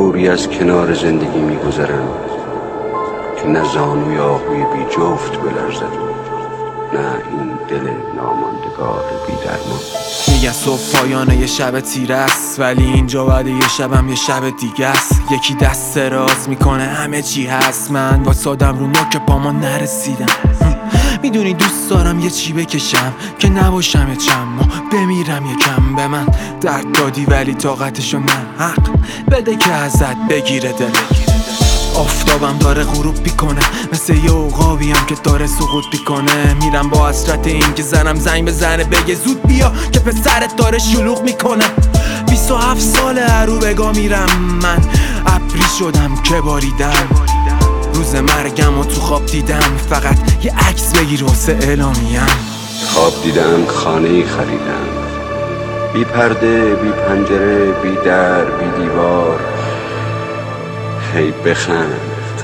طوری از کنار زندگی میگذرم که نه زانوی آهوی بی جفت بلرزد، نه این دل ناماندگار بی درمان. میگن صبح پایانه یه شب تیره است، ولی اینجا بعد یه شبم یه شب دیگه است. یکی دست راز میکنه همه چی هست، من واسادم رو نوک پاما نرسیدم. میدونی دوست دارم یه چی بکشم که نباشم یه چند ماه بمیرم یکم. به من درد دادی ولی طاقتشو نه، حق بده که ازت بگیره دل. آفتابم داره غروب میکنه، مثل یه عقابیم که داره سقوط میکنه. میرم با حسرت این که زنم زنگ بزنه بگه زود بیا که پسرت داره شلوغ میکنه. 27 ساله عروبگا میرم من، ابری شدم که باریدم. روز مرگم و تو خواب دیدم فقط یه عکس بگیر واسه اعلامیم. خواب دیدم خانه‌ای خریدم، بی پرده، بی پنجره، بی در، بی دیوار. هی بخند،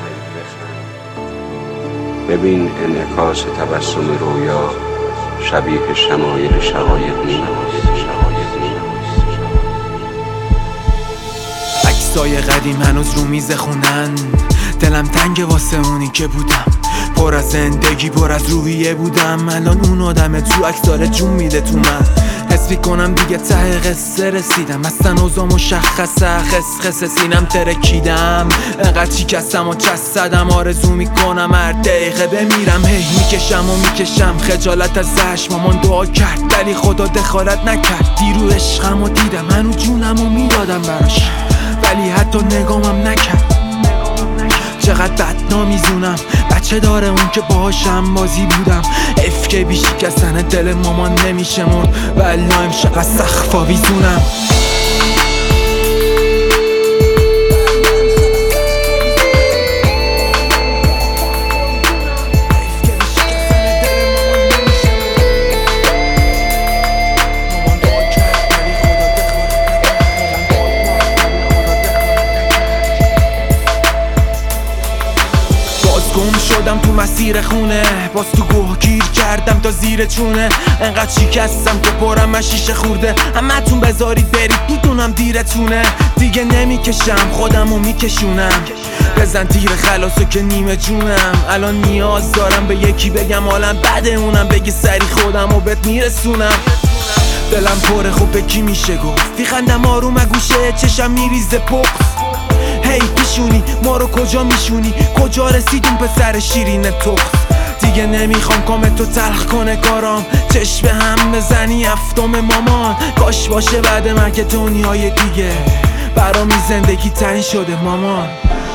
ببین انعکاس تبسم رویا شبیه شمایل شقایق نیست. عکسای قدیم هنوز رو میز خونن، دلم تنگ واسه اونی که بودم. پر از زندگی، پر از روحیه بودم. الان اون آدم تو عکس داره جون میده تو من. حس میکنم دیگه ته قصه رسیدم، اصلا اوضاع مشخصه، خس سینم ترکیدم. انقدر شکستم و چسدم، آرزو میکنم هر دقیقه بمیرم. هی میکشم خجالت از زش. مامان دعا کرد ولی خدا دخالت نکرد. دیرو عشقم و دیدم، منو جونم و میدادم براش ولی حتی نگامم نکرد. چقدر بدنامیزونم، بچه داره اون که باهاشم بازی بودم. افکه بی شکستن دل مامان نمیشه مرد، ولی امشب از سقف آویزونم. گم شدم تو مسیر خونه، باز تو گوه گیر کردم تا زیر چونه. انقدر شکستم که پرم از شیشه خورده. همتون بذارید برید، میدونم دیرتونه. دیگه نمیکشم خودمو میکشونم. بزن تیر خلاصو که نیمه جونم. الان نیاز دارم به یکی بگم حالم بده، اونم بگی سری خودمو بهت میرسونم. دلم پره خوب به کی میشه گفت، میخندم آروم گوشه چشم میریزه پخت. هی پیشونی ما رو کجا میشونی، کجا رسیدیم پسر شیرین تخت. دیگه نمیخوام کامتو تلخ کنه کارام، چشم هم بزنی هفتم مامان. کاش باشه بعد مرگ دنیای دیگه، برامی زندگی تنگ شده مامان.